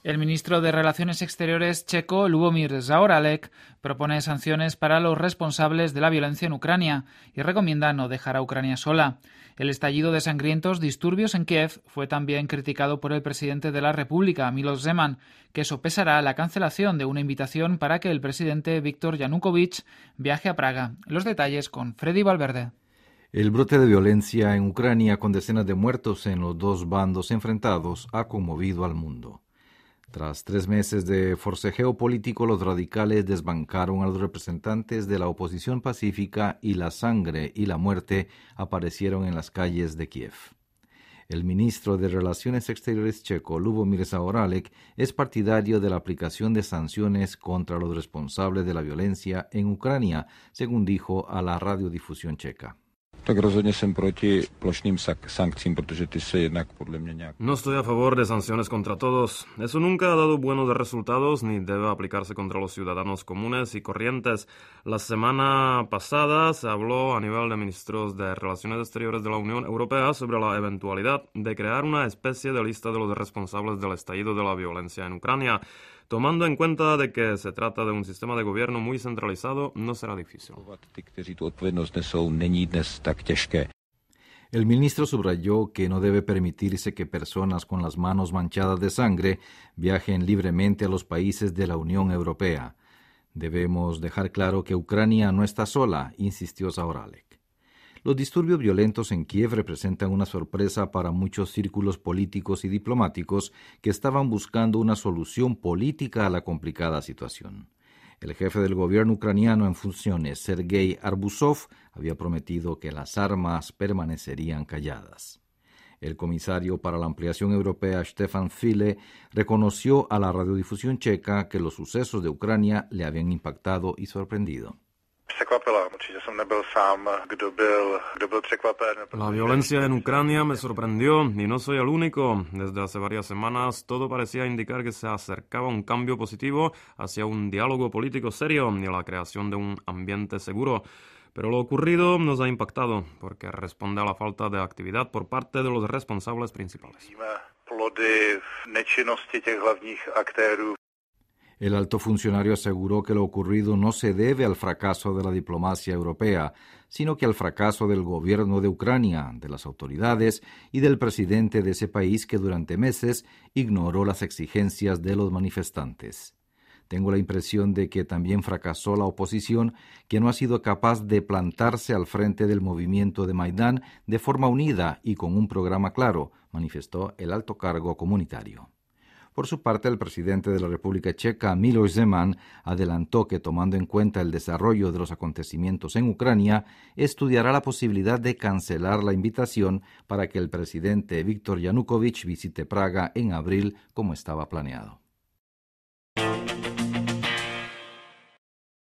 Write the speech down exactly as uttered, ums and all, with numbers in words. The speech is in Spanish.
El ministro de Relaciones Exteriores checo, Lubomír Zaorálek, propone sanciones para los responsables de la violencia en Ucrania y recomienda no dejar a Ucrania sola. El estallido de sangrientos disturbios en Kiev fue también criticado por el presidente de la República, Miloš Zeman, que sopesará la cancelación de una invitación para que el presidente Viktor Yanukovych viaje a Praga. Los detalles con Freddy Valverde. El brote de violencia en Ucrania, con decenas de muertos en los dos bandos enfrentados, ha conmovido al mundo. Tras tres meses de forcejeo político, los radicales desbancaron a los representantes de la oposición pacífica y la sangre y la muerte aparecieron en las calles de Kiev. El ministro de Relaciones Exteriores checo, Lubomír Zaorálek, es partidario de la aplicación de sanciones contra los responsables de la violencia en Ucrania, según dijo a la radiodifusión checa. No estoy a favor de sanciones contra todos. Eso nunca ha dado buenos resultados ni debe aplicarse contra los ciudadanos comunes y corrientes. La semana pasada se habló a nivel de ministros de Relaciones Exteriores de la Unión Europea sobre la eventualidad de crear una especie de lista de los responsables del estallido de la violencia en Ucrania. Tomando en cuenta de que se trata de un sistema de gobierno muy centralizado, no será difícil. El ministro subrayó que no debe permitirse que personas con las manos manchadas de sangre viajen libremente a los países de la Unión Europea. Debemos dejar claro que Ucrania no está sola, insistió Zaorálek. Los disturbios violentos en Kiev representan una sorpresa para muchos círculos políticos y diplomáticos que estaban buscando una solución política a la complicada situación. El jefe del gobierno ucraniano en funciones, Sergei Arbuzov, había prometido que las armas permanecerían calladas. El comisario para la ampliación europea, Stefan Füle, reconoció a la radiodifusión checa que los sucesos de Ucrania le habían impactado y sorprendido. La violencia en Ucrania me sorprendió y no soy el único. Desde hace varias semanas todo parecía indicar que se acercaba un cambio positivo hacia un diálogo político serio y a la creación de un ambiente seguro. Pero lo ocurrido nos ha impactado porque responde a la falta de actividad por parte de los responsables principales. El alto funcionario aseguró que lo ocurrido no se debe al fracaso de la diplomacia europea, sino que al fracaso del gobierno de Ucrania, de las autoridades y del presidente de ese país que durante meses ignoró las exigencias de los manifestantes. Tengo la impresión de que también fracasó la oposición, que no ha sido capaz de plantarse al frente del movimiento de Maidán de forma unida y con un programa claro, manifestó el alto cargo comunitario. Por su parte, el presidente de la República Checa, Miloš Zeman, adelantó que, tomando en cuenta el desarrollo de los acontecimientos en Ucrania, estudiará la posibilidad de cancelar la invitación para que el presidente Viktor Yanukovych visite Praga en abril, como estaba planeado.